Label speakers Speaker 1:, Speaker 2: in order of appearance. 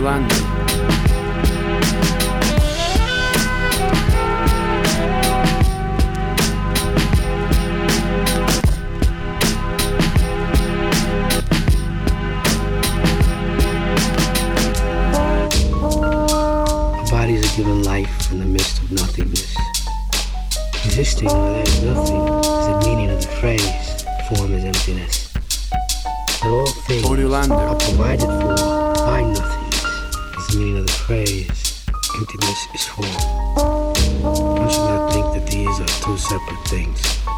Speaker 1: Lander.
Speaker 2: Bodies are given life in the midst of nothingness. Existing where there is nothing is the meaning of the phrase, form is emptiness. But all things are provided for by nothingness is the meaning of the phrase, emptiness is form. One should not think that these are two separate things.